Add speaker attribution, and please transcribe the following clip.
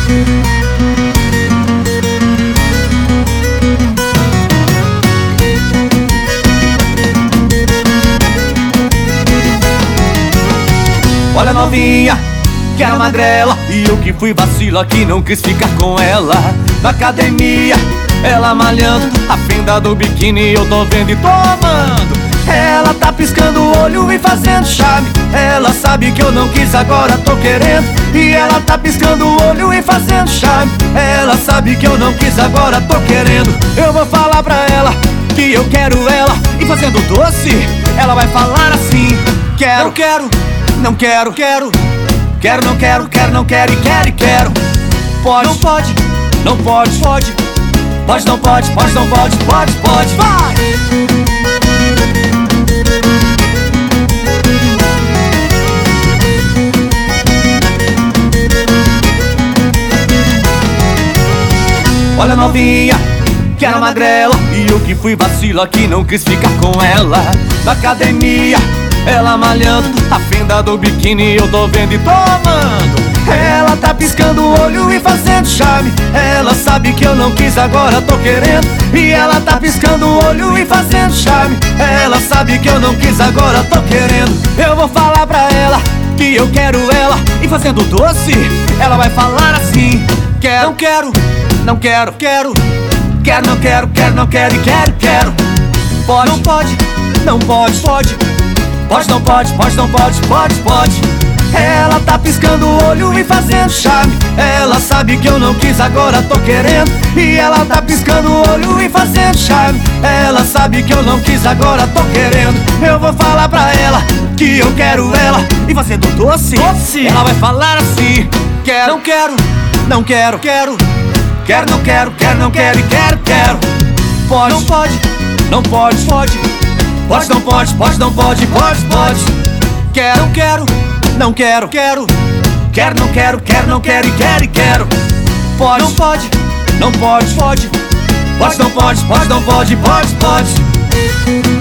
Speaker 1: Olha novinha, que era magrela, e eu que fui vacila que não quis ficar com ela. Na academia, ela malhando, a fenda do biquíni eu tô vendo e tomando. Ela tá piscando o olho e fazendo charme. Ela sabe que eu não quis, agora tô querendo. E ela tá piscando o olho e fazendo charme. Ela sabe que eu não quis, agora tô querendo. Eu vou falar pra ela que eu quero ela, e fazendo doce, ela vai falar assim: quero, não quero, não quero, quero, quero, não quero, quero, não quero, e quero, e quero. Pode, não pode, não pode, pode, pode, não pode, pode, não pode, pode, pode, vai! Olha novinha, que era magrela, e eu que fui vacila que não quis ficar com ela. Na academia, ela malhando, a fenda do biquíni eu tô vendo e tomando. Ela tá piscando o olho e fazendo charme. Ela sabe que eu não quis, agora tô querendo. E ela tá piscando o olho e fazendo charme. Ela sabe que eu não quis, agora tô querendo. Eu vou falar pra ela que eu quero ela, e fazendo doce, ela vai falar assim: quero, não quero, não quero, quero, quero, não quero, quero, não quero, e quero, quero. Pode, não pode, não pode, pode, pode, não pode, pode, não pode, pode, pode. Ela tá piscando o olho e fazendo charme. Ela sabe que eu não quis, agora tô querendo. E ela tá piscando o olho e fazendo charme. Ela sabe que eu não quis, agora tô querendo. Eu vou falar pra ela que eu quero ela, e fazendo doce, doce, ela vai falar assim: quero, não quero, não quero, quero, quero, não quero, quero, não quero, e quero, quero. Pode, não pode, não pode, pode, pode, não pode, pode, não pode, pode, pode. Quero, não quero, não quero, quero, quero, não quero, quero, não quero, e quero, e quero. Pode, não pode, não pode, pode, pode, não pode, pode, não pode, pode, pode.